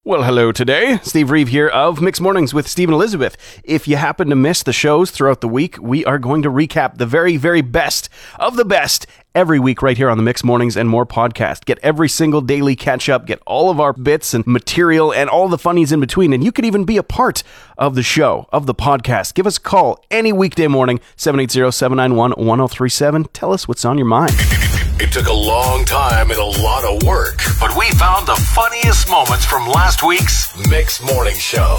Well, hello today. Steve Reeve here of Mixed Mornings with Steve and Elizabeth. If you happen to miss the shows throughout the week, we are going to recap the very, very best of the best every week right here on the Mixed Mornings and More podcast. Get every single daily catch-up, get all of our bits and material and all the funnies in between, and you could even be a part of the show, of the podcast. Give us a call any weekday morning, 780-791-1037. Tell us what's on your mind. It took a long time and a lot of work, but we found the funniest moments from last week's Mixed Morning Show.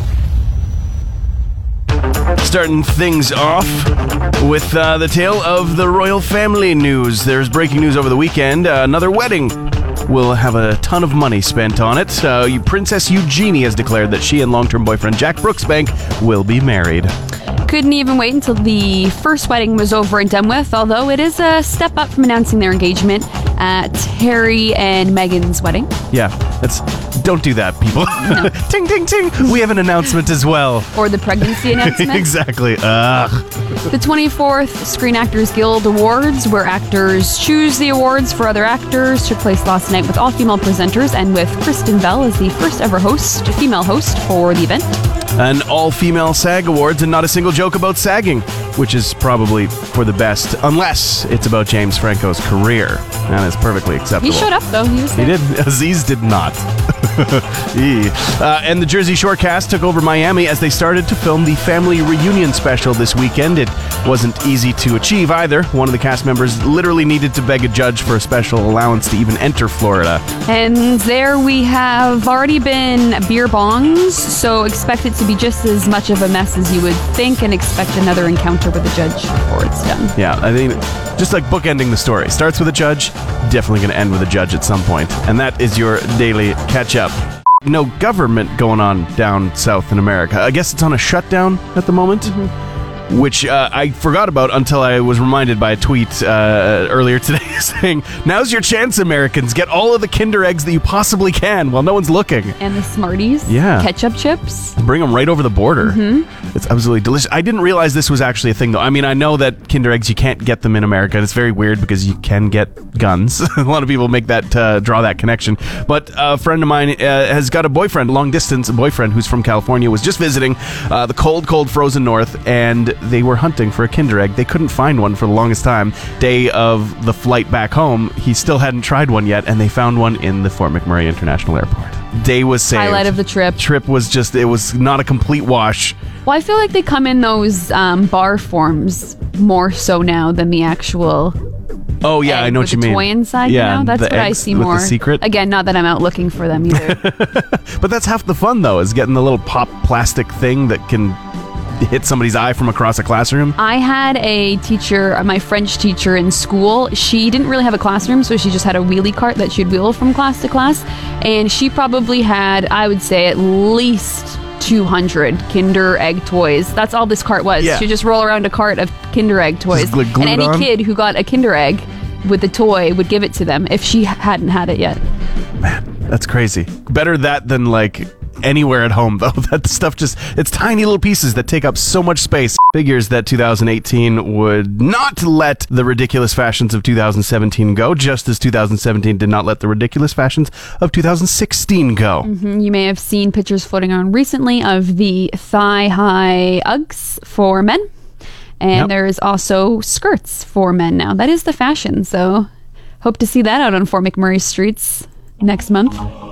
Starting things off with the tale of the royal family news. There's breaking news over the weekend. Another wedding will have a ton of money spent on it. Princess Eugenie has declared that she and long-term boyfriend Jack Brooksbank will be married. Couldn't even wait until the first wedding was over and done with, although it is a step up from announcing their engagement at Harry and Meghan's wedding. Yeah, don't do that, people. No. Ting, ting, ting. We have an announcement as well. Or the pregnancy announcement. Exactly. The 24th Screen Actors Guild Awards, where actors choose the awards for other actors, took place last night with all female presenters and with Kristen Bell as the first ever female host for the event. An all-female SAG Awards and not a single joke about sagging, which is probably for the best, unless it's about James Franco's career. That is perfectly acceptable. He showed up, though. He did. Aziz did not. And the Jersey Shore cast took over Miami as they started to film the family reunion special this weekend. It wasn't easy to achieve either. One of the cast members literally needed to beg a judge for a special allowance to even enter Florida. And there we have already been beer bongs, so expect it to be just as much of a mess as you would think, and expect another encounter with a judge before it's done. Yeah, I think just like bookending the story. Starts with a judge, definitely going to end with a judge at some point. And that is your daily catch-up. No government going on down south in America. I guess it's on a shutdown at the moment. Which I forgot about until I was reminded by a tweet earlier today saying, now's your chance, Americans. Get all of the Kinder Eggs that you possibly can while no one's looking. And the Smarties. Yeah. Ketchup chips. Bring them right over the border. It's absolutely delicious. I didn't realize this was actually a thing, though. I mean, I know that Kinder Eggs, you can't get them in America. And it's very weird because you can get guns. A lot of people make that, draw that connection. But a friend of mine has got a boyfriend, long-distance boyfriend, who's from California, was just visiting the cold, cold frozen north, and they were hunting for a Kinder Egg. They couldn't find one for the longest time. Day of the flight back home, he still hadn't tried one yet, and they found one in the Fort McMurray International Airport. Day was saved. Highlight of the trip. Trip was just, it was not a complete wash. Well, I feel like they come in those bar forms more so now than the actual... Oh, yeah, I know what you mean. With the toy inside, yeah, That's what I see more. The secret. Again, not that I'm out looking for them either. But that's half the fun, though, is getting the little pop plastic thing that can hit somebody's eye from across a classroom. I had a teacher, my French teacher in school. She didn't really have a classroom, so she just had a wheelie cart that she'd wheel from class to class. And she probably had, I would say, at least 200 Kinder Egg toys. That's all this cart was. Yeah. She'd just roll around a cart of Kinder Egg toys. Just and any kid who got a Kinder Egg with the toy would give it to them if she hadn't had it yet. Man, that's crazy. Better that than like anywhere at home, though. That stuff just, it's tiny little pieces that take up so much space. Figures that 2018 would not let the ridiculous fashions of 2017 go, just as 2017 did not let the ridiculous fashions of 2016 go. You may have seen pictures floating around recently of the thigh-high Uggs for men. And there's also skirts for men now. That is the fashion, so hope to see that out on Fort McMurray streets next month.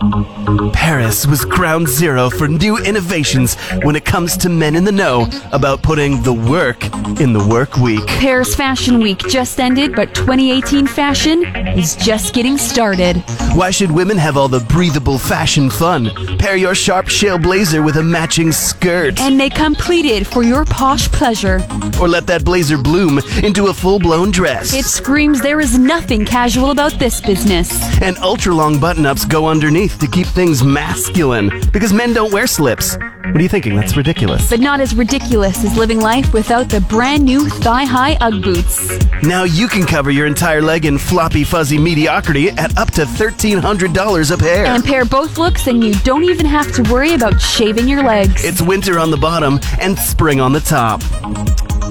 Paris was ground zero for new innovations when it comes to men in the know about putting the work in the work week. Paris Fashion Week just ended, but 2018 fashion is just getting started. Why should women have all the breathable fashion fun? Pair your sharp shale blazer with a matching skirt. And they come pleated for your posh pleasure. Or let that blazer bloom into a full-blown dress. It screams there is nothing casual about this business. And ultra-long button-ups go underneath to keep things masculine, because men don't wear slips. What are you thinking? That's ridiculous. But not as ridiculous as living life without the brand new thigh-high Ugg boots. Now you can cover your entire leg in floppy, fuzzy mediocrity at up to $1,300 a pair. And pair both looks and you don't even have to worry about shaving your legs. It's winter on the bottom and spring on the top.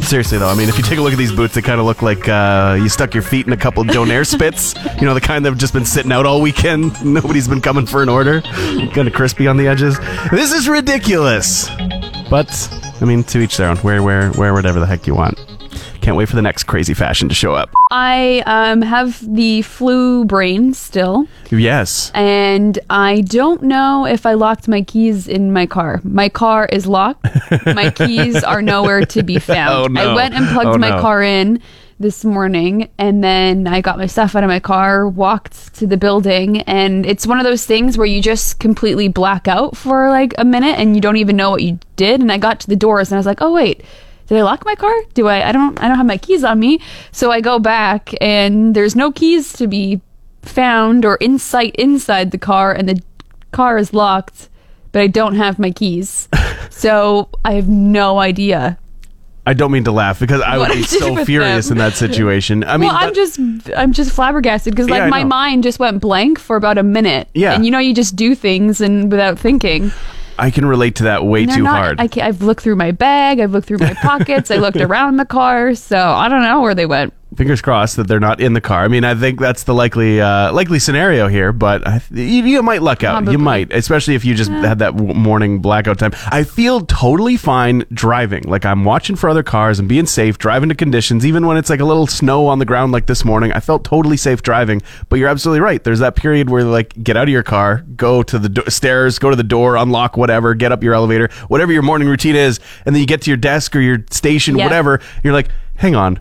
Seriously, though, I mean, if you take a look at these boots, they kind of look like you stuck your feet in a couple Donair spits. You know, the kind that have just been sitting out all weekend. Nobody's been coming for an order. Kind of crispy on the edges. This is ridiculous. But, I mean, to each their own. Wear whatever the heck you want. Can't wait for the next crazy fashion to show up. I have the flu brain still. Yes. And I don't know if I locked my keys in my car. My car is locked. My keys are nowhere to be found. Oh, no. I went and plugged my car in this morning, and then I got my stuff out of my car, walked to the building, and it's one of those things where you just completely black out for like a minute and you don't even know what you did. And I got to the doors and I was like, oh wait, did I lock my car? I don't have my keys on me. So I go back and there's no keys to be found or in sight inside the car, and the car is locked, but I don't have my keys. So I have no idea. I don't mean to laugh because I would be so furious in that situation. I mean, well, I'm just flabbergasted because like my mind just went blank for about a minute. Yeah. And you just do things and without thinking. I can relate to that way too hard. I've looked through my bag. I've looked through my pockets. I looked around the car. So I don't know where they went. Fingers crossed that they're not in the car. I mean, I think that's the likely scenario here, but you might luck out. Probably. You might, especially if you just had that morning blackout time. I feel totally fine driving. Like I'm watching for other cars and being safe, driving to conditions, even when it's like a little snow on the ground like this morning. I felt totally safe driving, but you're absolutely right. There's that period where like get out of your car, go to the stairs, go to the door, unlock whatever, get up your elevator, whatever your morning routine is, and then you get to your desk or your station, whatever. You're like, hang on,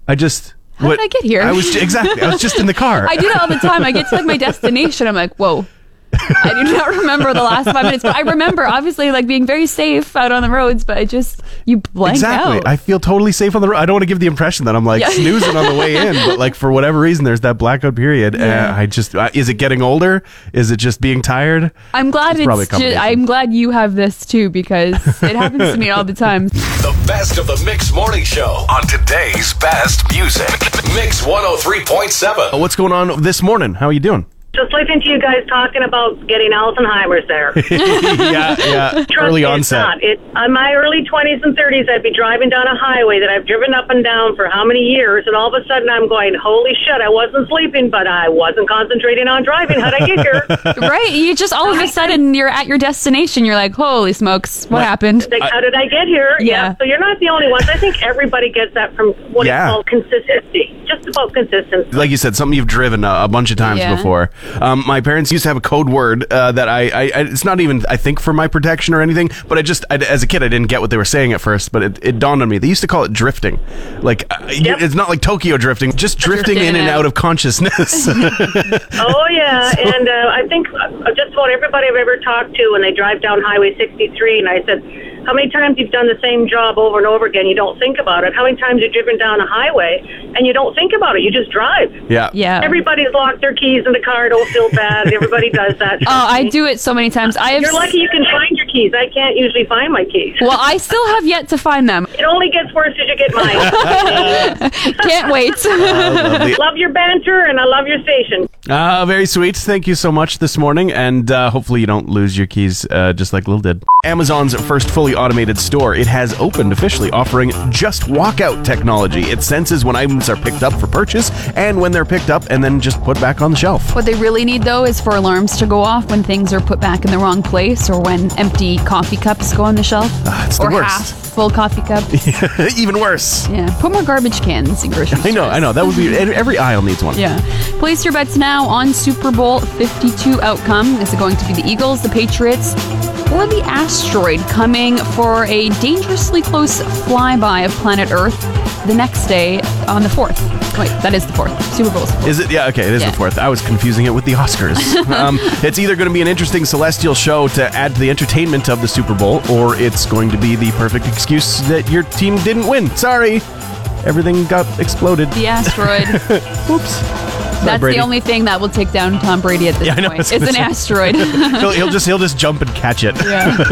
How did I get here? I was just in the car. I do that all the time. I get to like my destination. I'm like, whoa. I do not remember the last 5 minutes, but I remember obviously like being very safe out on the roads, but you blank out. I feel totally safe on the road. I don't want to give the impression that I'm like snoozing on the way in, but like for whatever reason, there's that blackout period. I just, is it getting older? Is it just being tired? I'm glad I'm glad you have this too, because it happens to me all the time. The best of the Mix Morning Show on today's best music. Mix 103.7. What's going on this morning? How are you doing? Just listening to you guys talking about getting Alzheimer's there. yeah. Early onset. On my early 20s and 30s, I'd be driving down a highway that I've driven up and down for how many years, and all of a sudden I'm going, holy shit, I wasn't sleeping, but I wasn't concentrating on driving. How'd I get here? Right. You just all of a sudden, you're at your destination. You're like, holy smokes, what happened? Like, how did I get here? Yeah. So you're not the only ones. I think everybody gets that from what is called consistency. Just about consistency. Like you said, something you've driven a bunch of times before. My parents used to have a code word that I it's not even, I think, for my protection or anything, but as a kid, I didn't get what they were saying at first, but it dawned on me. They used to call it drifting. Like, it's not like Tokyo drifting, just drifting in and out of consciousness. Oh, yeah. And I think just about everybody I've ever talked to when they drive down Highway 63, and I said, how many times you've done the same job over and over again, you don't think about it? How many times you've driven down a highway and you don't think about it? You just drive. Yeah. Everybody's locked their keys in the car. Don't feel bad. Everybody does that. I do it so many times. You're lucky you can find your keys. I can't usually find my keys. Well, I still have yet to find them. It only gets worse as you get mine. Can't wait. Love your banter, and I love your station. Very sweet. Thank you so much this morning, and hopefully you don't lose your keys just like Lil did. Amazon's first fully automated store. It has opened officially, offering just walkout technology. It senses when items are picked up for purchase and when they're picked up and then just put back on the shelf. What they really need, though, is for alarms to go off when things are put back in the wrong place, or when empty coffee cups go on the shelf. It's the or worst. Half full coffee cup. Even worse. Yeah. Put more garbage cans in grocery stores. I know. That would be, every aisle needs one. Yeah. Place your bets now on Super Bowl 52 outcome. Is it going to be the Eagles, the Patriots, or the asteroid coming for a dangerously close flyby of planet Earth the next day on the 4th? Wait, that is the 4th. Super Bowl's the 4th. Is it? Yeah, okay, it is the 4th. I was confusing it with the Oscars. It's either going to be an interesting celestial show to add to the entertainment of the Super Bowl, or it's going to be the perfect excuse that your team didn't win. Sorry. Everything got exploded. The asteroid. Oops. That's Brady. the only thing that will take down Tom Brady at this point. It's an asteroid. he'll just jump and catch it.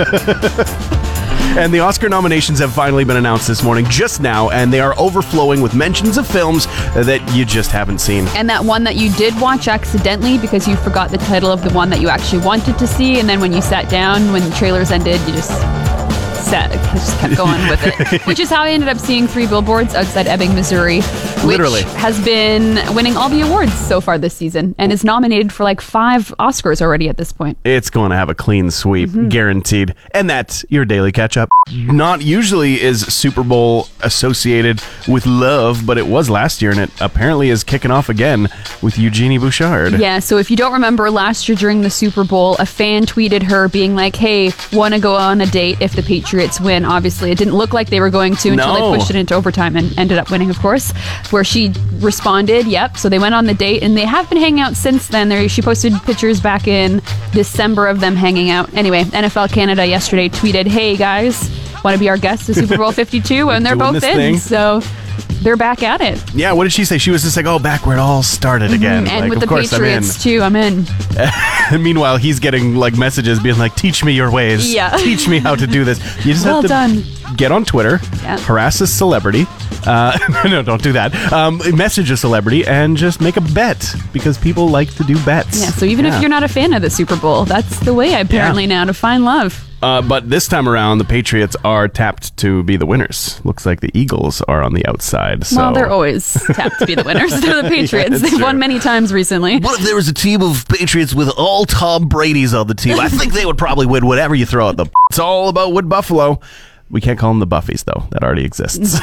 Yeah. And the Oscar nominations have finally been announced this morning, just now, and they are overflowing with mentions of films that you just haven't seen. And that one that you did watch accidentally because you forgot the title of the one that you actually wanted to see, and then when you sat down, when the trailers ended, you just just kept going with it. Which is how I ended up seeing 3 billboards outside Ebbing, Missouri. Which Literally. has been winning all the awards so far this season and is nominated for like 5 Oscars already at this point. It's going to have a clean sweep, guaranteed. And that's your daily catch-up. Not usually is Super Bowl associated with love, but it was last year, and it apparently is kicking off again with Eugenie Bouchard. Yeah, so if you don't remember, last year during the Super Bowl, a fan tweeted her being like, hey, want to go on a date if the Patriots win? Obviously, it didn't look like they were going to until they pushed it into overtime and ended up winning, of course, where she responded, yep. So they went on the date, and they have been hanging out since then. She posted pictures back in December of them hanging out. Anyway, NFL Canada yesterday tweeted, hey, guys, want to be our guests at Super Bowl 52? And they're both in, thing. so they're back at it. Yeah, what did she say? She was just like, oh, back where it all started again. And like, with of the course, Patriots, too, I'm in. Meanwhile, he's getting like messages being like, teach me your ways. Yeah. Teach me how to do this. You just Well have to done. get on Twitter, Yeah. harass a celebrity. No, don't do that. Message a celebrity and just make a bet, because people like to do bets. Yeah, so even if you're not a fan of the Super Bowl, that's the way apparently now to find love. But this time around, the Patriots are tapped to be the winners. Looks like the Eagles are on the outside. So. Well, they're always tapped to be the winners. They're the Patriots. it's They've true. won many times recently. What if there was a team of Patriots with all Tom Brady's on the team? I think they would probably win whatever you throw at them. It's all about Wood Buffalo. We can't call them the Buffies, though. That already exists.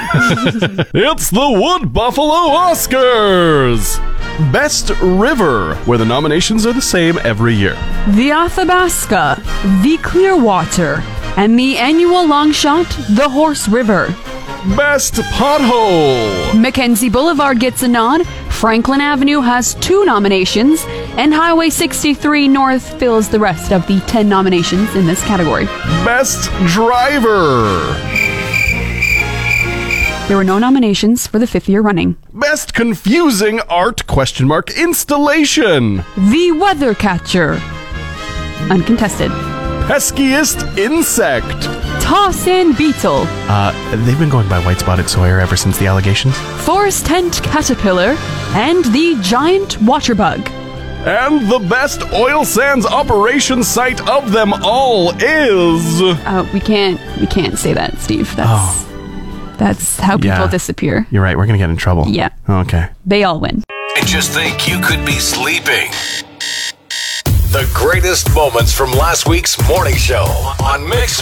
It's the Wood Buffalo Oscars! Best River, where the nominations are the same every year. The Athabasca, the Clearwater, and the annual long shot, the Horse River. Best Pothole! Mackenzie Boulevard gets a nod, Franklin Avenue has 2 nominations, and Highway 63 North fills the rest of the 10 nominations in this category. Best Driver! There were no nominations for the 5th year running. Best Confusing Art ? Installation! The Weather Catcher. Uncontested. Peskiest Insect! Toss and Beetle. They've been going by White-Spotted Sawyer ever since the allegations. Forest Tent Caterpillar. And the Giant Water Bug. And the best oil sands operation site of them all is... We can't say that, Steve. That's how people Yeah. disappear. You're right, we're gonna get in trouble. Yeah. Okay. They all win. And just think, you could be sleeping. The greatest moments from last week's morning show on Mix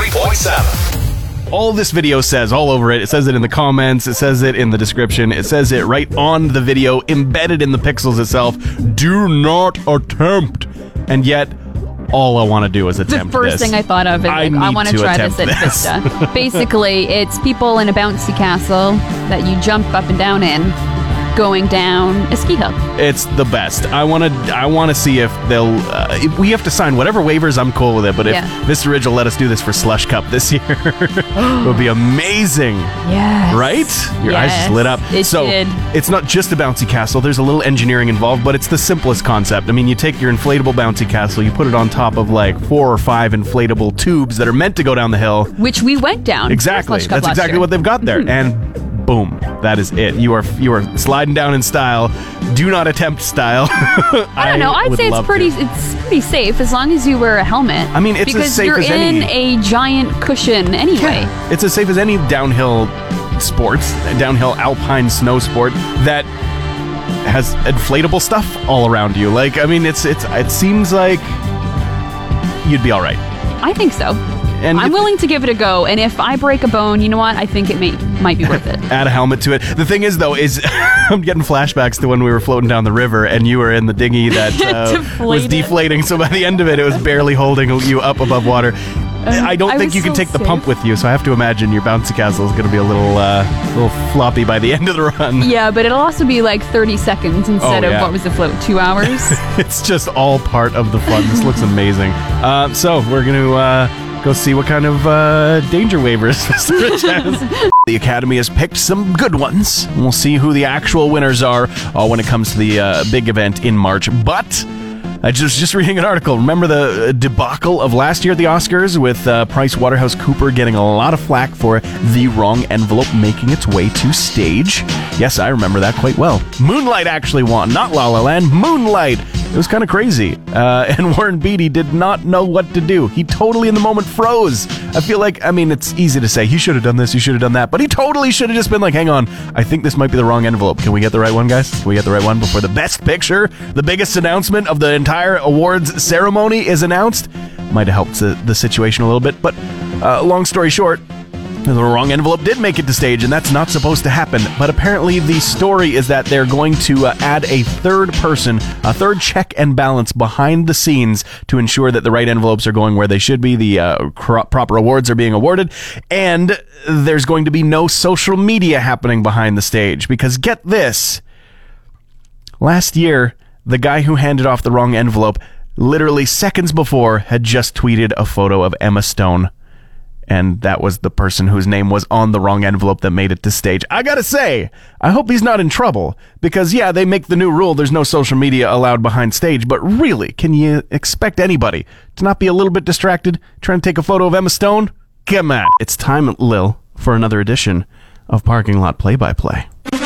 103.7. All this video says, all over it, it says it in the comments, it says it in the description, it says it right on the video, embedded in the pixels itself, do not attempt. And yet, all I want to do is attempt The first this. thing I thought of is I I need want to to try this attempt at this. Vista. Basically, it's people in a bouncy castle that you jump up and down in, going down a ski hill. It's the best. I want to see if they'll. If we have to sign whatever waivers. I'm cool with it. But if Yeah. Vista Ridge will let us do this for Slush Cup this year, it would be amazing. Yes. Right? Your eyes just Yes, lit up. it So did. it's not just a bouncy castle. There's a little engineering involved, but it's the simplest concept. I mean, you take your inflatable bouncy castle, you put it on top of like 4 or 5 inflatable tubes that are meant to go down the hill. Which we went down. Exactly. for Slush Cup That's last exactly year. what they've got there. And boom, that is it. You are sliding down in style. Do not attempt style. I don't know. I'd say it's pretty safe as long as you wear a helmet. I mean, it's as because safe you're as in any- a giant cushion anyway. It's as safe as any downhill sports, downhill alpine snow sport that has inflatable stuff all around you. Like, I mean, it seems like you'd be all right. I think so. And I'm willing to give it a go, and if I break a bone, you know what? I think it might be worth it. Add a helmet to it. The thing is, though, is I'm getting flashbacks to when we were floating down the river and you were in the dinghy that was Deflated. deflating. So by the end of it, it was barely holding you up above water. I don't I think was you can so take the safe. pump with you, so I have to imagine your bouncy castle is going to be a little floppy by the end of the run. Yeah, but it'll also be like 30 seconds instead Oh, yeah. of, what was the float, 2 hours? It's just all part of the fun. This looks amazing. So we're going to go see what kind of danger waivers Vista Ridge has. The Academy has picked some good ones. And we'll see who the actual winners are when it comes to the big event in March. But I just reading an article. Remember the debacle of last year at the Oscars with PricewaterhouseCoopers getting a lot of flack for the wrong envelope making its way to stage? Yes, I remember that quite well. Moonlight actually won, not La La Land. Moonlight. It was kind of crazy. And Warren Beatty did not know what to do. He totally in the moment froze I feel like, I mean, it's easy to say, you should have done this, you should have done that, but he totally should have just been like, hang on, I think this might be the wrong envelope. Can we get the right one, guys? Can we get the right one before the best picture, the biggest announcement of the entire awards ceremony is announced? Might have helped the situation a little bit, but long story short, the wrong envelope did make it to stage, and that's not supposed to happen. But apparently the story is that they're going to add a third person, a third check and balance behind the scenes to ensure that the right envelopes are going where they should be, the proper awards are being awarded, and there's going to be no social media happening behind the stage. Because get this, last year, the guy who handed off the wrong envelope literally seconds before had just tweeted a photo of Emma Stone. And that was the person whose name was on the wrong envelope that made it to stage. I gotta say, I hope he's not in trouble. Because, yeah, they make the new rule, there's no social media allowed behind stage. But really, can you expect anybody to not be a little bit distracted trying to take a photo of Emma Stone? Come on. It's time, Lil, for another edition of Parking Lot Play-by-Play.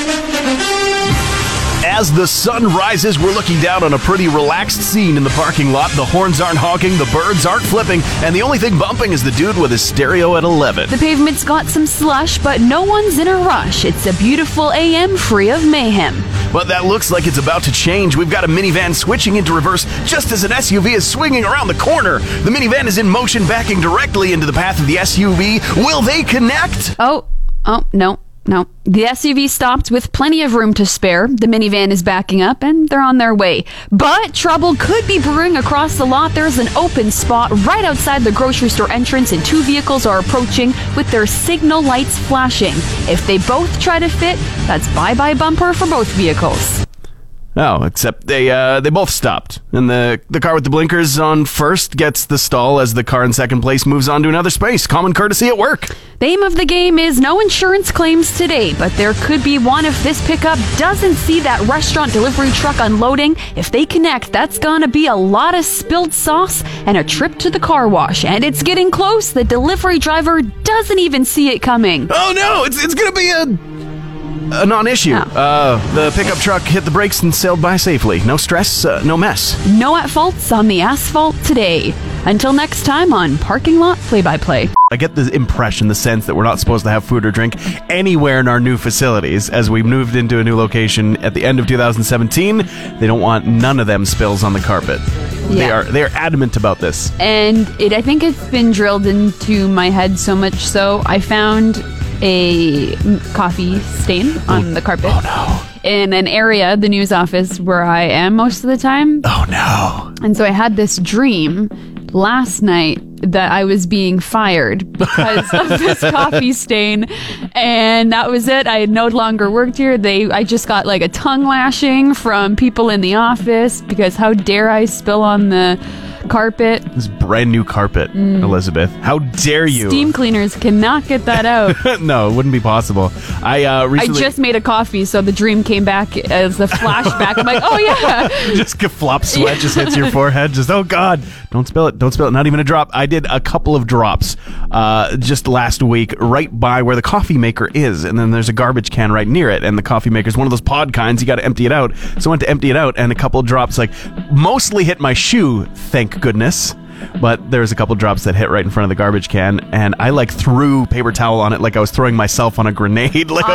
As the sun rises, we're looking down on a pretty relaxed scene in the parking lot. The horns aren't honking, the birds aren't flipping, and the only thing bumping is the dude with his stereo at 11. The pavement's got some slush, but no one's in a rush. It's a beautiful AM free of mayhem. But that looks like it's about to change. We've got a minivan switching into reverse just as an SUV is swinging around the corner. The minivan is in motion, backing directly into the path of the SUV. Will they connect? Oh, no. No, the SUV stopped with plenty of room to spare. The minivan is backing up and they're on their way. But trouble could be brewing across the lot. There's an open spot right outside the grocery store entrance and two vehicles are approaching with their signal lights flashing. If they both try to fit, that's bye-bye bumper for both vehicles. Oh, except they both stopped. And the car with the blinkers on first gets the stall as the car in second place moves on to another space. Common courtesy at work. The aim of the game is no insurance claims today, but there could be one if this pickup doesn't see that restaurant delivery truck unloading. If they connect, that's gonna be a lot of spilled sauce and a trip to the car wash. And it's getting close. The delivery driver doesn't even see it coming. Oh no, it's gonna be a non-issue. Oh. The pickup truck hit the brakes and sailed by safely. No stress, no mess. No at-faults on the asphalt today. Until next time on Parking Lot Play-by-Play. I get the impression, the sense that we're not supposed to have food or drink anywhere in our new facilities. As we moved into a new location at the end of 2017, they don't want none of them spills on the carpet. Yeah. They are adamant about this. And I think it's been drilled into my head so much so I found a coffee stain on the carpet. Oh no. In an area, the news office, where I am most of the time. Oh no. And so I had this dream last night that I was being fired because of this coffee stain, and that was it. I had no longer worked here. I just got like a tongue lashing from people in the office because how dare I spill on the carpet. This brand new carpet, Elizabeth. How dare you? Steam cleaners cannot get that out. No, it wouldn't be possible. I recently... I just made a coffee, so the dream came back as a flashback. I'm like, oh yeah. Just flop sweat just hits your forehead. Just, oh God, don't spill it. Don't spill it. Not even a drop. I did a couple of drops just last week right by where the coffee maker is. And then there's a garbage can right near it. And the coffee maker's one of those pod kinds. You got to empty it out. So I went to empty it out and a couple of drops mostly hit my shoe, thank goodness. But there was a couple drops that hit right in front of the garbage can, and I threw paper towel on it like I was throwing myself on a grenade. No!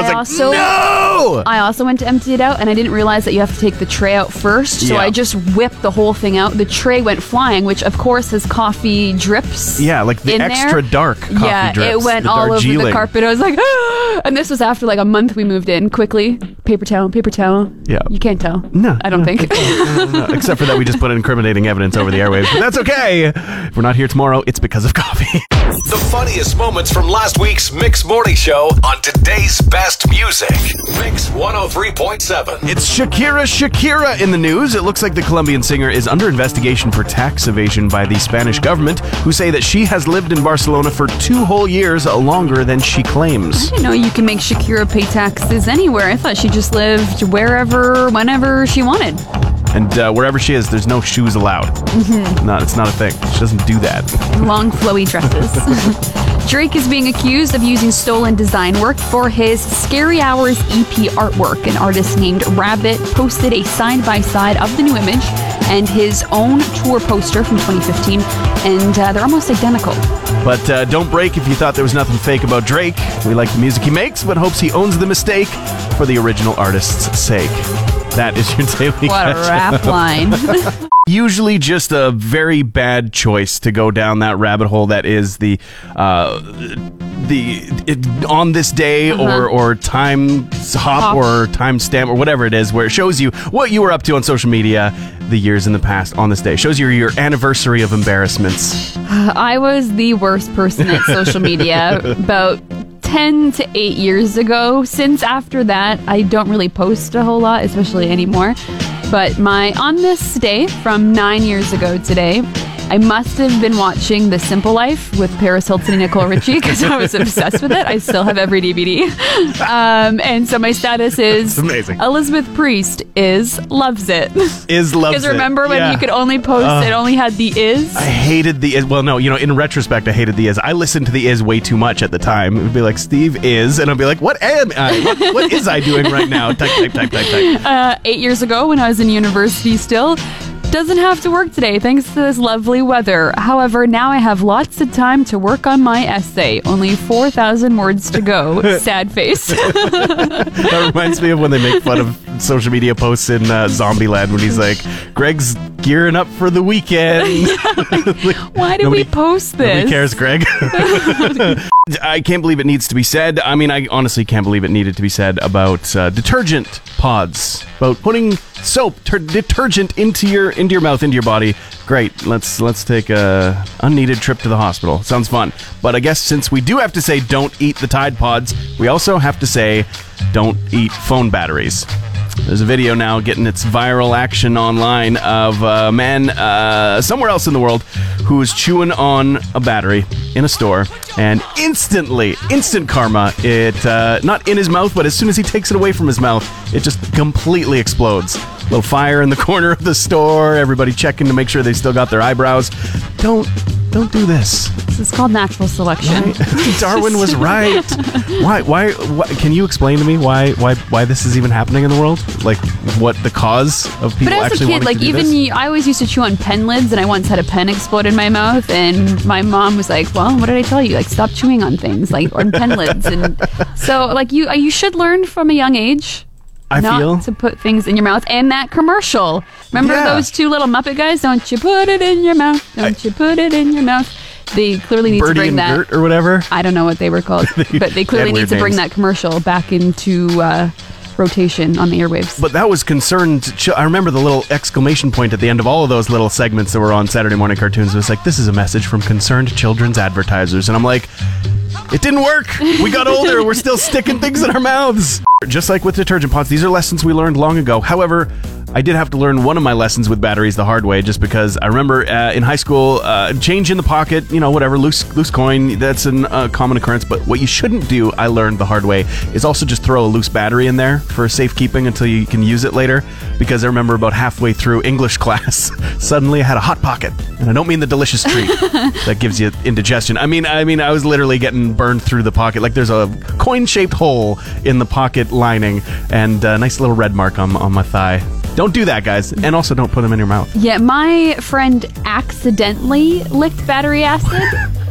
I also went to empty it out, and I didn't realize that you have to take the tray out first, so I just whipped the whole thing out. The tray went flying, which of course has coffee drips. Yeah, like the extra dark coffee drips. It went all over the carpet. I was like, ah! And this was after a month we moved in. Quickly, paper towel. Yeah. You can't tell. No. I don't think. No. Except for that we just put incriminating evidence over the airwaves, but that's okay. If we're not here tomorrow, it's because of coffee. The funniest moments from last week's Mix Morning Show on today's best music. Mix 103.7. It's Shakira in the news. It looks like the Colombian singer is under investigation for tax evasion by the Spanish government, who say that she has lived in Barcelona for 2 whole years longer than she claims. I didn't know you can make Shakira pay taxes anywhere. I thought she just lived wherever, whenever she wanted. And wherever she is, there's no shoes allowed. Mm-hmm. No, it's not a thing. She doesn't do that. Long, flowy dresses. Drake is being accused of using stolen design work for his Scary Hours EP artwork. An artist named Rabbit posted a side-by-side of the new image and his own tour poster from 2015, and they're almost identical. But don't break if you thought there was nothing fake about Drake. We like the music he makes, but hopes he owns the mistake for the original artist's sake. That is your daily What a catch-up. rap line. Usually just a very bad choice to go down that rabbit hole that is the on this day or time hop or time stamp or whatever it is, where it shows you what you were up to on social media the years in the past on this day. Shows you your anniversary of embarrassments. I was the worst person at social media about 10 to 8 years ago. Since after that, I don't really post a whole lot, especially anymore. But on this day from 9 years ago today, I must have been watching The Simple Life with Paris Hilton and Nicole Richie because I was obsessed with it. I still have every DVD. And so my status is amazing. Elizabeth Priest loves it. Loves it. Because remember when you could only post, it only had the is? I hated the is. Well, no, in retrospect, I hated the is. I listened to the is way too much at the time. It would be like, Steve is, and I'd be like, what am I? What is I doing right now? Type. 8 years ago when I was in university still. Doesn't have to work today thanks to this lovely weather. However, now I have lots of time to work on my essay. Only 4,000 words to go. Sad face. That reminds me of when they make fun of social media posts in Zombieland when he's like, Greg's gearing up for the weekend. Why do we post this? Nobody cares, Greg. I can't believe it needs to be said. I mean, I honestly can't believe it needed to be said about detergent pods. About putting soap, detergent into your mouth, into your body. Great. Let's take a unneeded trip to the hospital. Sounds fun. But I guess since we do have to say don't eat the Tide Pods, we also have to say don't eat phone batteries. There's a video now getting its viral action online of a man somewhere else in the world who is chewing on a battery in a store, and instant karma. It not in his mouth, but as soon as he takes it away from his mouth, it just completely explodes. Little fire in the corner of the store. Everybody checking to make sure they still got their eyebrows. Don't do this. This is called natural selection. Right? Darwin was right. Why? Can you explain to me why this is even happening in the world? Like, what the cause of people actually wanting to do this? But as a kid, like, I always used to chew on pen lids, and I once had a pen explode in my mouth, and my mom was like, "Well, what did I tell you? Like, stop chewing on things, like on pen lids." And so, like, you should learn from a young age. Not to put things in your mouth. And that commercial. Remember those two little Muppet guys? Don't you put it in your mouth. Don't you put it in your mouth. They clearly need Birdie to bring and that. Gert or whatever. I don't know what they were called. But they clearly need to bring that commercial back into rotation on the airwaves. But that was concerned. I remember the little exclamation point at the end of all of those little segments that were on Saturday morning cartoons. It was like, this is a message from concerned children's advertisers. And I'm like, it didn't work. We got older. We're still sticking things in our mouths. Just like with detergent pods, these are lessons we learned long ago. However, I did have to learn one of my lessons with batteries the hard way, just because I remember in high school, change in the pocket, whatever, loose coin, that's a common occurrence. But what you shouldn't do, I learned the hard way, is also just throw a loose battery in there for safekeeping until you can use it later. Because I remember about halfway through English class, suddenly I had a Hot Pocket. And I don't mean the delicious treat that gives you indigestion. I mean, I was literally getting burned through the pocket. Like, there's a coin-shaped hole in the pocket lining and a nice little red mark on my thigh. Don't do that, guys. And also don't put them in your mouth. Yeah, my friend accidentally licked battery acid.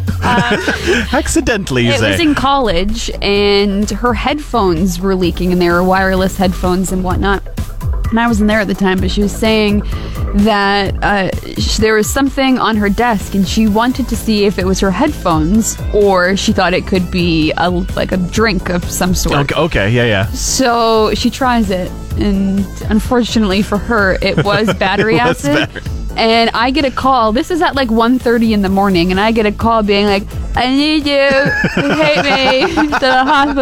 Accidentally, you say? It was in college, and her headphones were leaking, and they were wireless headphones and whatnot. And I wasn't there at the time, but she was saying that there was something on her desk, and she wanted to see if it was her headphones, or she thought it could be like a drink of some sort. Okay, yeah. So she tries it, and unfortunately for her, it was battery acid. And I get a call. This is at like 1:30 in the morning, and I get a call being like, "I need you to take me to the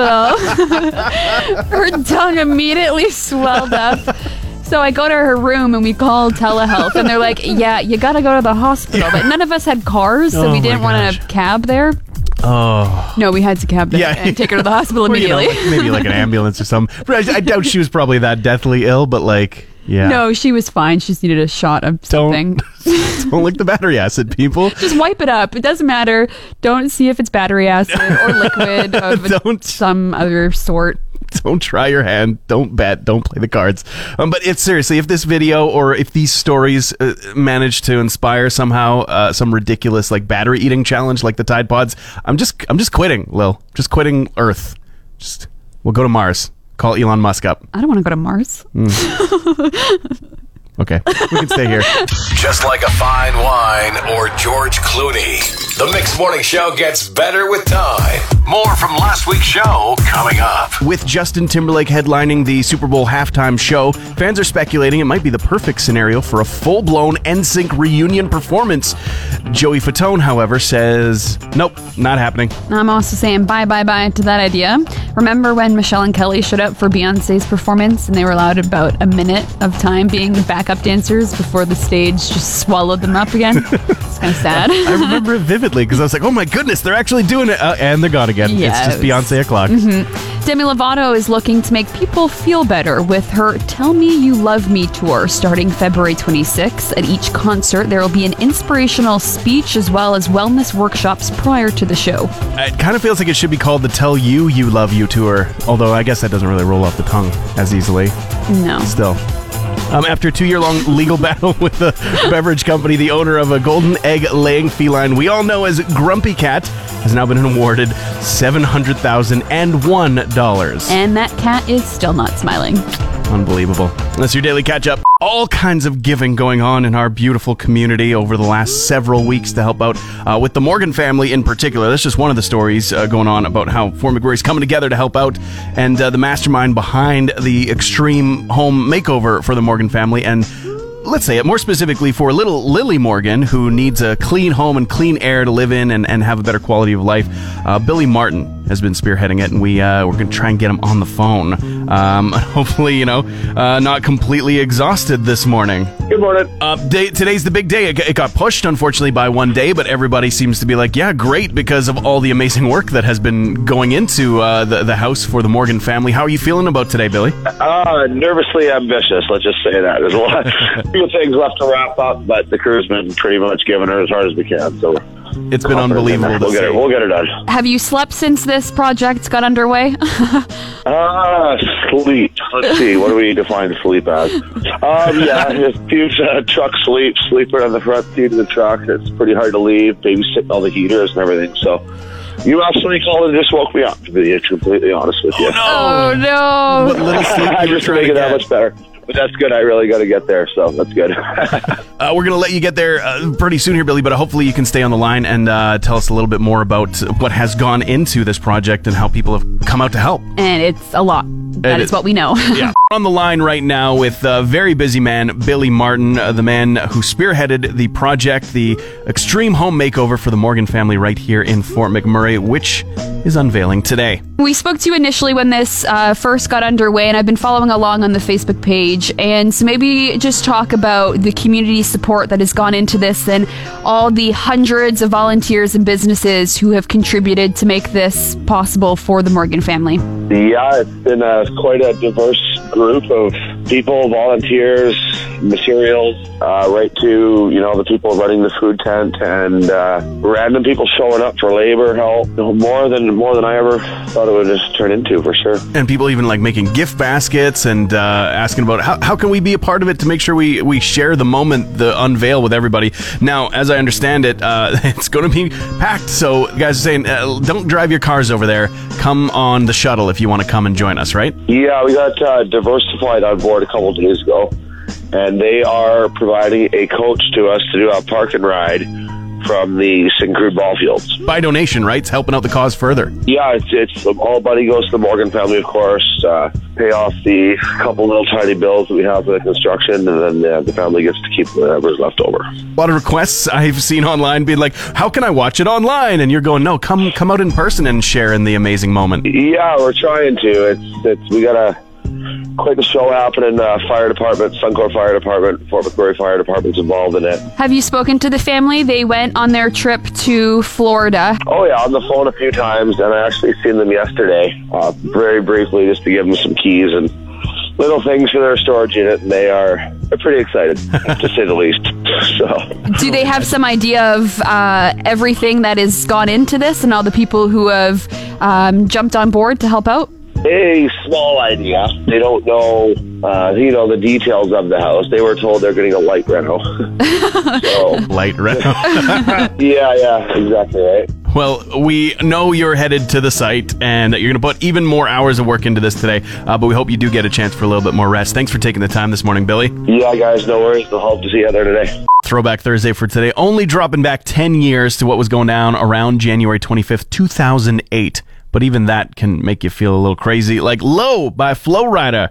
hospital." Her tongue immediately swelled up. So I go to her room and we call telehealth, and they're like, "Yeah, you gotta go to the hospital." But none of us had cars, so we didn't want a cab there. Oh. No, we had to cab there and take her to the hospispittal immediately. Maybe like an ambulance or something. But I doubt she was probably that deathly ill, but like, yeah. No, she was fine. She just needed a shot of something. Don't lick the battery acid, people. Just wipe it up. It doesn't matter. Don't see if it's battery acid or liquid of some other sort. Don't try your hand. Don't bet. Don't play the cards. But if this video or if these stories manage to inspire somehow some ridiculous like battery eating challenge like the Tide Pods, I'm just quitting, Lil. Just quitting Earth. We'll go to Mars. Call Elon Musk up. I don't want to go to Mars. Okay, we can stay here. Just like a fine wine or George Clooney, the Mixed Morning Show gets better with time. More from last week's show coming up. With Justin Timberlake headlining the Super Bowl halftime show, fans are speculating it might be the perfect scenario for a full-blown NSYNC reunion performance. Joey Fatone, however, says, nope, not happening. I'm also saying bye to that idea. Remember when Michelle and Kelly showed up for Beyonce's performance and they were allowed about a minute of time being the backup dancers before the stage just swallowed them up again? It's kind of sad. I remember it vividly because I was like, oh my goodness, they're actually doing it. And they're gone again. Yeah, it's just Beyonce o'clock. Demi Lovato is looking to make people feel better with her Tell Me You Love Me tour starting February 26th. At each concert, there will be an inspirational speech as well as wellness workshops prior to the show. It kind of feels like it should be called the Tell You You Love You tour, although I guess that doesn't really roll off the tongue as easily. No. Still. After a 2-year-long legal battle with the beverage company, the owner of a golden egg-laying feline we all know as Grumpy Cat has now been awarded $700,001. And that cat is still not smiling. Unbelievable. That's your daily catch-up. All kinds of giving going on in our beautiful community over the last several weeks to help out with the Morgan family in particular. That's just one of the stories going on about how Fort McMurray's coming together to help out, and the mastermind behind the extreme home makeover for the Morgan family, and let's say it more specifically for little Lily Morgan, who needs a clean home and clean air to live in and have a better quality of life. Billy Martin has been spearheading it, and we're going to try and get him on the phone. Hopefully, not completely exhausted this morning. Good morning. Today's the big day. It got pushed, unfortunately, by one day, but everybody seems to be like, yeah, great, because of all the amazing work that has been going into the house for the Morgan family. How are you feeling about today, Billy? Nervously ambitious, let's just say that. There's a lot few things left to wrap up, but the crew's been pretty much giving her as hard as we can, so it's been unbelievable to see. We'll get it done. Have you slept since this project got underway? Sleep. Let's see. What do we define sleep as? Yeah, a few truck sleeper on the front seat of the truck. It's pretty hard to leave, babysitting all the heaters and everything, so you actually called and just woke me up, to be completely honest with you. Oh, no. What little sleep I just make it that much better. But that's good. I really got to get there, so that's good. We're going to let you get there pretty soon here, Billy, but hopefully you can stay on the line and tell us a little bit more about what has gone into this project and how people have come out to help. And it's a lot. That is what we know. Yeah. On the line right now with a very busy man, Billy Martin, the man who spearheaded the project, the extreme home makeover for the Morgan family right here in Fort McMurray, which is unveiling today. We spoke to you initially when this first got underway, and I've been following along on the Facebook page. And so maybe just talk about the community support that has gone into this and all the hundreds of volunteers and businesses who have contributed to make this possible for the Morgan family. Yeah, it's been quite a diverse group of people, volunteers, materials, right to, the people running the food tent and random people showing up for labor help. More than I ever thought it would just turn into, for sure. And people even like making gift baskets and asking about how can we be a part of it to make sure we share the moment, the unveil with everybody. Now, as I understand it, it's going to be packed. So you guys are saying, don't drive your cars over there. Come on the shuttle if you want to come and join us, right? Yeah, we got Diversified on board a couple of days ago, and they are providing a coach to us to do a park and ride from the Syncrude ball fields. By donation, right? It's helping out the cause further. Yeah, it's all money goes to the Morgan family, of course. Pay off the couple little tiny bills that we have for the construction, and then the family gets to keep whatever's left over. A lot of requests I've seen online being like, how can I watch it online? And you're going, no, come out in person and share in the amazing moment. Yeah, we're trying to. We got quite the show happening. Fire department, Suncor Fire Department, Fort McMurray Fire Department's involved in it. Have you spoken to the family? They went on their trip to Florida. Oh yeah, on the phone a few times, and I actually seen them yesterday, very briefly, just to give them some keys and little things for their storage unit, and they're pretty excited, to say the least. So, do they have some idea of everything that has gone into this and all the people who have jumped on board to help out? a small idea. They don't know, the details of the house. They were told they're getting a light reno. So, Light reno. yeah, exactly right. Well, we know you're headed to the site, and you're going to put even more hours of work into this today, but we hope you do get a chance for a little bit more rest. Thanks for taking the time this morning, Billy. Yeah, guys, no worries. We'll hope to see you there today. Throwback Thursday for today, only dropping back 10 years to what was going down around January 25th, 2008. But even that can make you feel a little crazy. Like Low by Flo Rida.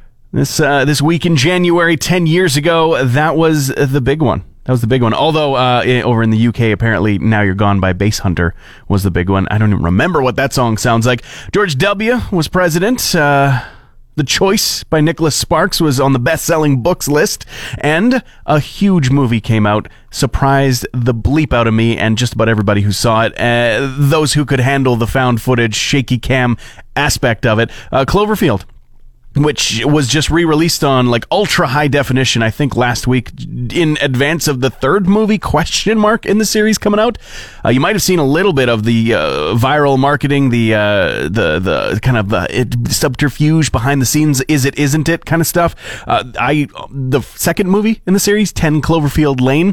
This week in January, 10 years ago, that was the big one. That was the big one. Although over in the UK, apparently Now You're Gone by Bass Hunter was the big one. I don't even remember what that song sounds like. George W. was president. The Choice by Nicholas Sparks was on the best-selling books list. And a huge movie came out. Surprised the bleep out of me and just about everybody who saw it. Those who could handle the found footage, shaky cam aspect of it. Cloverfield, which was just re-released on like ultra high definition, I think last week in advance of the third movie in the series coming out. You might have seen a little bit of the viral marketing, the kind of subterfuge behind the scenes, is it, isn't it kind of stuff. The second movie in the series, 10 Cloverfield Lane,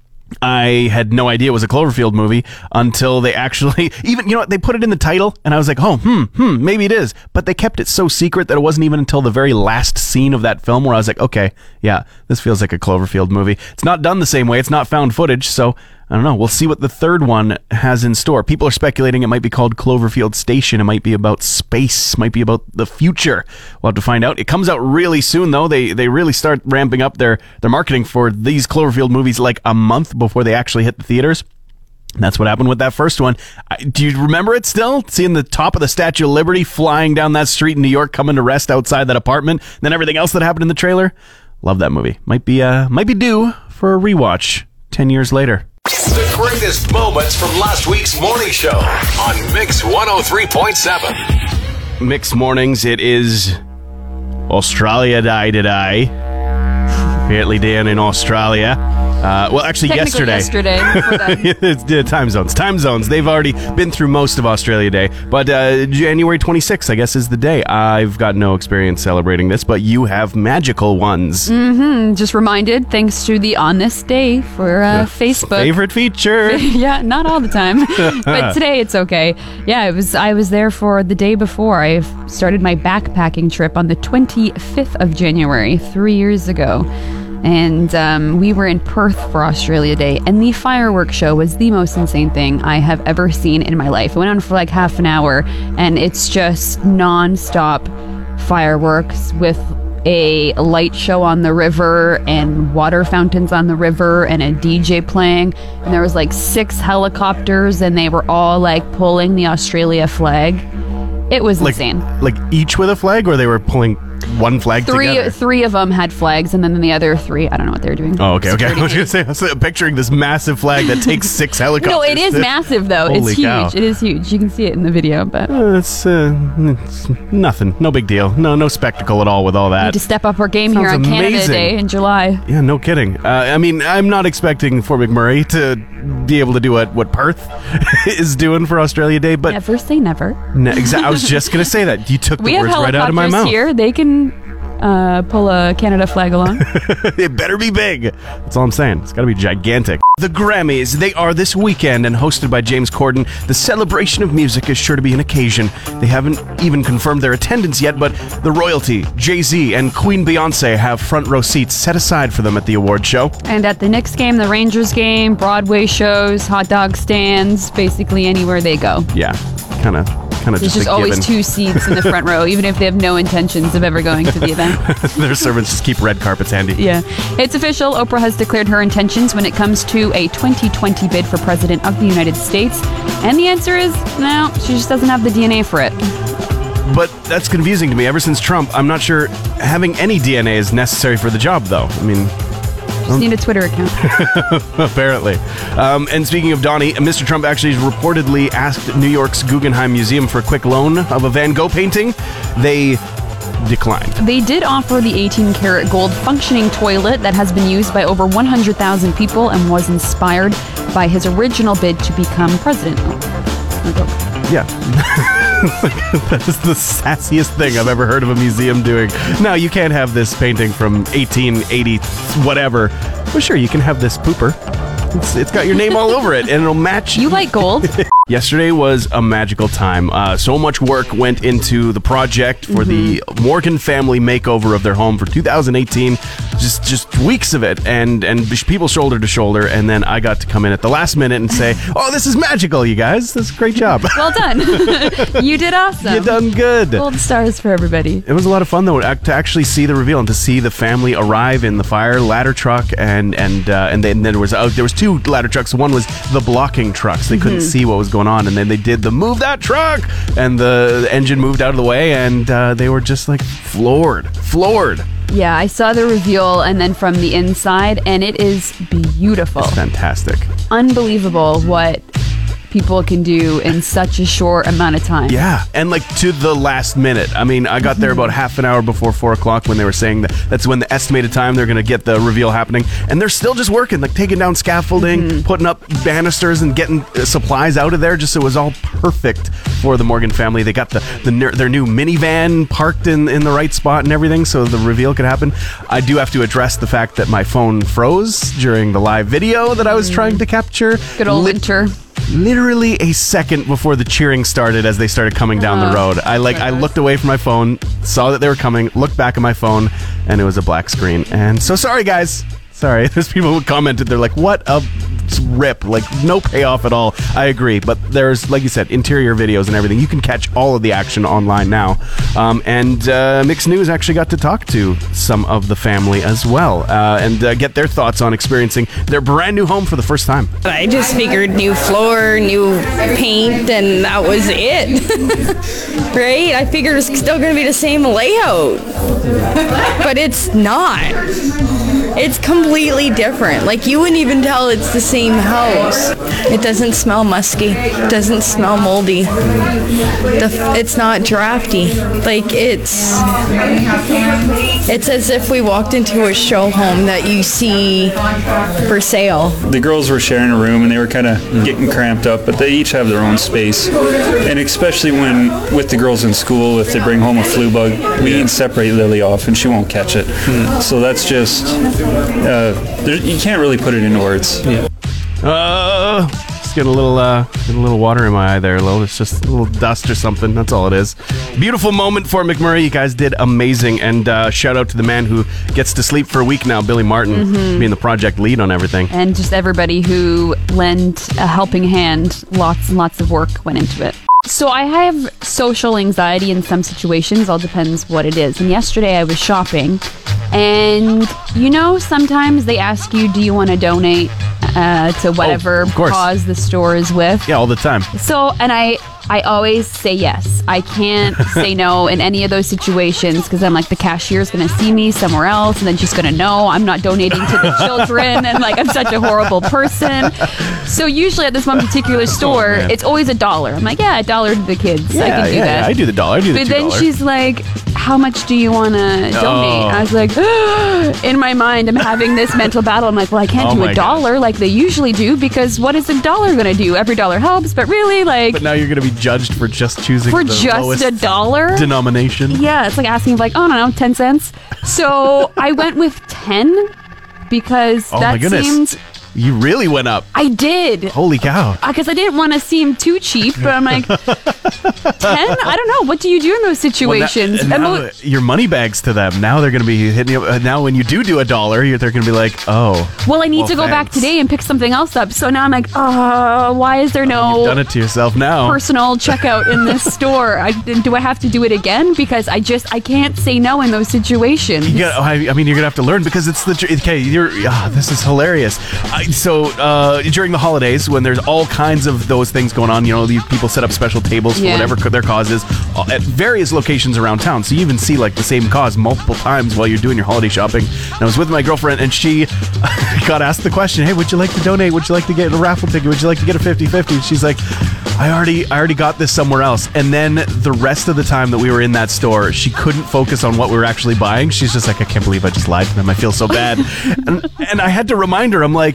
I had no idea it was a Cloverfield movie until they actually, they put it in the title, and I was like, maybe it is. But they kept it so secret that it wasn't even until the very last scene of that film where I was like, okay, yeah, this feels like a Cloverfield movie. It's not done the same way. It's not found footage, so I don't know. We'll see what the third one has in store. People are speculating it might be called Cloverfield Station. It might be about space. Might be about the future. We'll have to find out. It comes out really soon, though. They really start ramping up their marketing for these Cloverfield movies like a month before they actually hit the theaters. And that's what happened with that first one. Do you remember it still? Seeing the top of the Statue of Liberty flying down that street in New York, coming to rest outside that apartment, then everything else that happened in the trailer? Love that movie. Might be due for a rewatch 10 years later. The greatest moments from last week's morning show on Mix 103.7. Mix Mornings, it is Australia Day today. Apparently down in Australia. Actually, yesterday. It's time zones. They've already been through most of Australia Day. But January 26th, I guess, is the day. I've got no experience celebrating this, but you have magical ones. Mm-hmm. Just reminded, thanks to the On This Day for Facebook. Favorite feature. Yeah, not all the time. But today it's okay. Yeah, I was there for the day before. I started my backpacking trip on the 25th of January, 3 years ago. And we were in Perth for Australia Day, and the fireworks show was the most insane thing I have ever seen in my life. It went on for like half an hour, and it's just non-stop fireworks with a light show on the river and water fountains on the river and a DJ playing. And there was like 6 helicopters, and they were all like pulling the Australia flag. It was insane. Like each with a flag, or they were pulling one flag together? 3 of them had flags, and then the other 3, I don't know what they were doing. Oh, okay. I was going to say, I'm picturing this massive flag that takes 6 helicopters. No, it is massive, though. Holy it's huge. cow. It is huge. You can see it in the video, but it's nothing. No big deal. No spectacle at all with all we need that. to step up our game Sounds here on Canada amazing. Day in July. Yeah, no kidding. I mean, I'm not expecting Fort McMurray to be able to do what Perth is doing for Australia Day, but Never say never. I was just going to say that. You took the We have words right out of my helicopters mouth. here. They can pull a Canada flag along. It better be big. That's all I'm saying. It's got to be gigantic. The Grammys, they are this weekend, and hosted by James Corden. The celebration of music is sure to be an occasion. They haven't even confirmed their attendance yet, but the royalty, Jay-Z, and Queen Beyonce have front row seats set aside for them at the award show. And at the Knicks game, the Rangers game, Broadway shows, hot dog stands, basically anywhere they go. Yeah, kind of There's just a always given. 2 seats in the front row, even if they have no intentions of ever going to the event. Their servants just keep red carpets handy. Yeah. It's official. Oprah has declared her intentions when it comes to a 2020 bid for President of the United States. And the answer is, no, she just doesn't have the DNA for it. But that's confusing to me. Ever since Trump, I'm not sure having any DNA is necessary for the job, though. I mean, Just need a Twitter account. apparently. And speaking of Donnie, Mr. Trump actually reportedly asked New York's Guggenheim Museum for a quick loan of a Van Gogh painting. They declined. They did offer the 18-karat gold functioning toilet that has been used by over 100,000 people and was inspired by his original bid to become president. Yeah. That is the sassiest thing I've ever heard of a museum doing. No, you can't have this painting from 1880 whatever. Well, sure, you can have this pooper. It's got your name all over it, and it'll match. You like gold? Yesterday was a magical time. So much work went into the project for the Morgan family makeover of their home for 2018. Just weeks of it, and people shoulder to shoulder, and then I got to come in at the last minute and say, "Oh, this is magical, you guys! This is a great job." Well done. You did awesome. You done good. Gold stars for everybody. It was a lot of fun though to actually see the reveal and to see the family arrive in the fire ladder truck, and then there was 2 ladder trucks. One was the blocking trucks; they couldn't see what was going on, and then they did the move that truck, and the engine moved out of the way, and they were just like floored. Yeah, I saw the reveal and then from the inside, and it is beautiful. It's fantastic. Unbelievable what people can do in such a short amount of time. Yeah, and like to the last minute. I mean, I got there about half an hour before 4 o'clock when they were saying that's when the estimated time they're going to get the reveal happening, and they're still just working, like taking down scaffolding, putting up banisters, and getting supplies out of there. Just so it was all perfect for the Morgan family. They got their new minivan parked in the right spot and everything, so the reveal could happen. I do have to address the fact that my phone froze during the live video that I was trying to capture. Good old winter. Literally a second before the cheering started as they started coming down the road. I looked away from my phone, saw that they were coming, looked back at my phone, and it was a black screen. And so sorry, guys. Sorry. There's people who commented, they're like, what a rip. Like, no payoff at all. I agree. But there's, like you said, interior videos and everything. You can catch all of the action online now. And Mixed News actually got to talk to some of the family as well and get their thoughts on experiencing their brand new home for the first time. I just figured new floor, new paint, and that was it. Right? I figured it's still going to be the same layout. But it's not. It's completely different. Like, you wouldn't even tell it's the same house. It doesn't smell musky. It doesn't smell moldy. It's not drafty. Like, it's as if we walked into a show home that you see for sale. The girls were sharing a room and they were kind of getting cramped up, but they each have their own space. And especially when, with the girls in school, if they bring home a flu bug, we can separate Lily off and she won't catch it. So that's just... you can't really put it into words. Yeah. Just get a little water in my eye there, Lil. It's just a little dust or something. That's all it is. Beautiful moment for McMurray. You guys did amazing. And shout out to the man who gets to sleep for a week now, Billy Martin, being the project lead on everything. And just everybody who lent a helping hand. Lots and lots of work went into it. So I have social anxiety in some situations. All depends what it is. And yesterday I was shopping, and sometimes they ask you, do you want to donate to whatever cause the store is with? Yeah, all the time. So, and I always say yes. I can't say no in any of those situations because I'm like, the cashier's going to see me somewhere else and then she's going to know I'm not donating to the children and like I'm such a horrible person. So usually at this one particular store, it's always $1. I'm like, yeah, $1 to the kids. I can do that. Yeah, I do the $1. I do the $2. But then she's like, how much do you want to donate? I was like, in my mind, I'm having this mental battle. I'm like, well, I can't do $1 like they usually do because what is $1 going to do? Every dollar helps, but really, like... But now you're going to be judged for just choosing the lowest $1 denomination. Yeah, it's like asking like, oh, no, 10 cents. So I went with 10 because that seemed... You really went up. I did. Holy cow. Because I didn't want to seem too cheap, but I'm like, 10? I don't know. What do you do in those situations? Well, now your money bags to them. Now they're going to be hitting you. Now when you do $1, they're going to be like, oh. Well, I need to go back today and pick something else up. So now I'm like, why is there no... You've done it to yourself now. ...personal checkout in this store? Do I have to do it again? Because I can't say no in those situations. You're going to have to learn because it's the... Okay, this is hilarious. So during the holidays, when there's all kinds of those things going on, these people set up special tables for whatever their cause is at various locations around town. So you even see like the same cause multiple times while you're doing your holiday shopping. And I was with my girlfriend, and she got asked the question, "Hey, would you like to donate? Would you like to get a raffle ticket? Would you like to get a 50-50?" And she's like, I already got this somewhere else. And then the rest of the time that we were in that store, she couldn't focus on what we were actually buying. She's just like, I can't believe I just lied to them. I feel so bad. and I had to remind her, I'm like,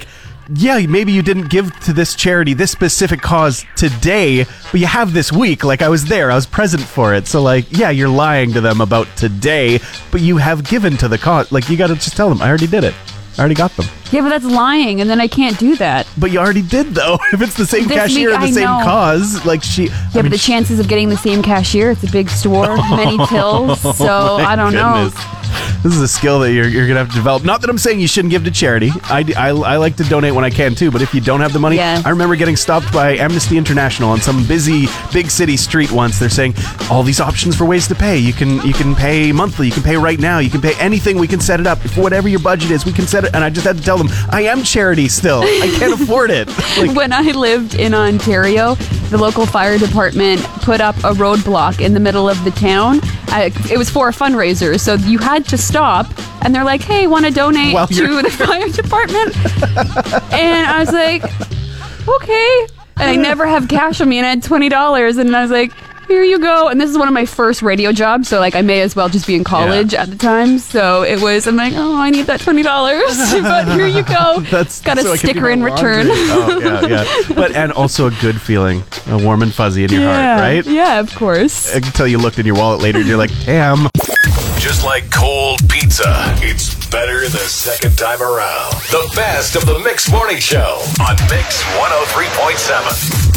yeah, maybe you didn't give to this charity, this specific cause today, but you have this week. Like, I was there, I was present for it. So, like, yeah, you're lying to them about today, but you have given to the cause. Like, you got to just tell them, I already did it. I already got them. Yeah, but that's lying, and then I can't do that. But you already did, though. If it's the same cashier and the same cause, like Yeah, but the chances of getting the same cashier, it's a big store, many tills, so I don't know. This is a skill that you're going to have to develop. Not that I'm saying you shouldn't give to charity. I like to donate when I can, too. But if you don't have the money, I remember getting stopped by Amnesty International on some busy big city street once. They're saying, all these options for ways to pay. You can pay monthly. You can pay right now. You can pay anything. We can set it up. For whatever your budget is, we can set it. And I just had to tell them, I am charity still. I can't afford it. Like, when I lived in Ontario, the local fire department put up a roadblock in the middle of the town. It was for a fundraiser, so you had to stop, and they're like, hey, want to donate to the fire department? And I was like, okay. And I never have cash on me, and I had $20, and I was like, here you go. And this is one of my first radio jobs, so like I may as well just be in college at the time. So it was, I'm like, oh, I need that $20, but here you go. That's got a sticker in return. Oh, yeah. But and also a good feeling, a warm and fuzzy in your heart, right? Yeah, of course. Until you looked in your wallet later and you're like, damn. Just like cold pizza, it's better the second time around. The best of the Mix Morning Show on Mix 103.7.